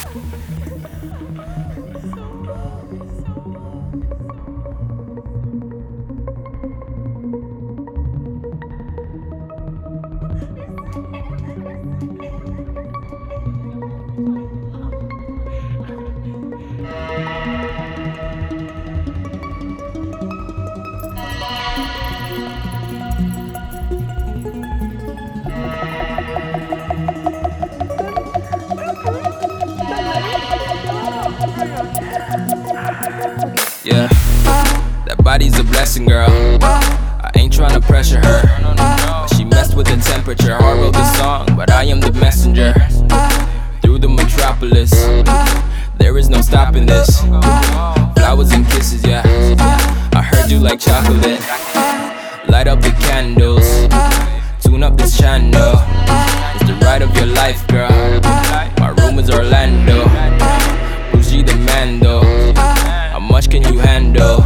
Yeah, that body's a blessing, girl. I ain't tryna pressure her. She messed with the temperature. Hard wrote the song, but I am the messenger. Through the metropolis, there is no stopping this. Flowers and kisses, yeah. I heard you like chocolate. Light up the candles, tune up this channel. It's the ride of your life, girl. My room is Orlando. Bougie the Mando. How much can you handle?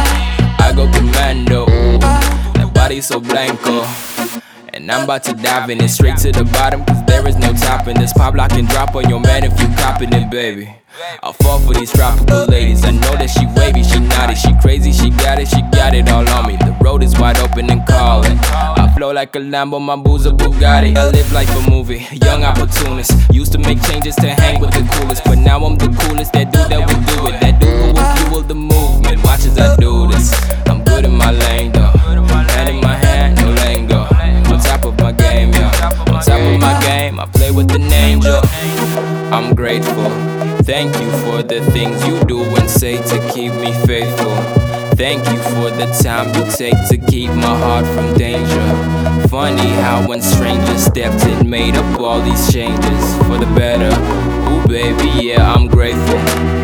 I go commando. That body's so blanco. And I'm about to dive in it straight to the bottom, cause there is no topping this. Pop lock and drop on your man if you copping it, baby. I'll fall for these tropical ladies. I know that she wavy, she naughty, she crazy, she got it all on me. The road is wide open and calling. I flow like a Lambo, my booze a Bugatti. I live like a movie, young opportunist. Used to make changes to hang with the coolest, but now I'm the coolest. That dude that will do it, that dude who will fuel the movement. Watch as I do this. I'm good in my lane though. Hand in my hand, no lingo. On top of my game, yo. On top of my game, I play with an angel. I'm grateful. Thank you for the things you do and say to keep me faithful. Thank you for the time you take to keep my heart from danger. Funny how when strangers stepped in, made up all these changes for the better. Ooh baby, yeah, I'm grateful.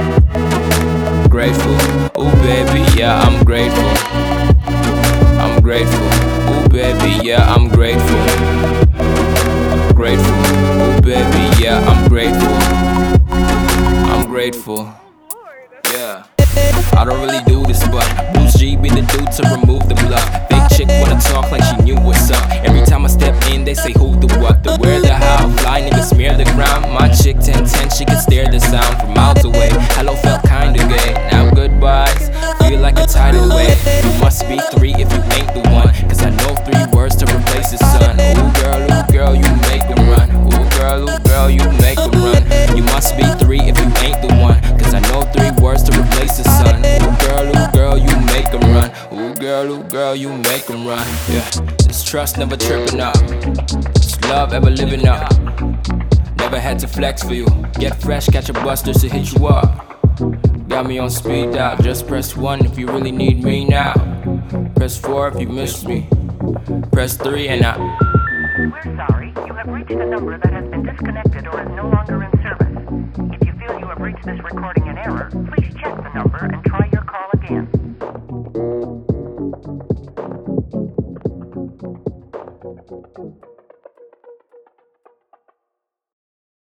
Grateful. Ooh baby, yeah, I'm grateful. I'm grateful. Ooh baby, yeah, I'm grateful. Grateful. Ooh baby, yeah, I'm grateful. I'm grateful. Yeah. I don't really do this, but Bruce G be the dude to remove the bluff. Big chick wanna talk like she knew what's up. Every time I step in, they say who, the what, the where, the how. Fly nigga smear the ground. My chick 10-10, she can stare the sound from miles away. Hello felt kinda gay. Now goodbyes feel like a tidal wave. You must be 3 if you ain't the one, cause I know 3 words to replace the sun. Ooh girl, you make them run. Ooh girl, you make them run. You must be 3 if you ain't the one, cause I know 3 words to replace the sun. Ooh girl, you make them run. Ooh girl, you make them run. Yeah, this trust never tripping up. This love ever living up. Never had to flex for you. Get fresh, catch a bus just to hit you up. Got me on speed dial. Just press 1 if you really need me now. Press 4 if you miss me. Press 3 and I. We're sorry, you have reached a number that has been disconnected or is no longer in service. If you feel you have reached this recording in error, please check the number and try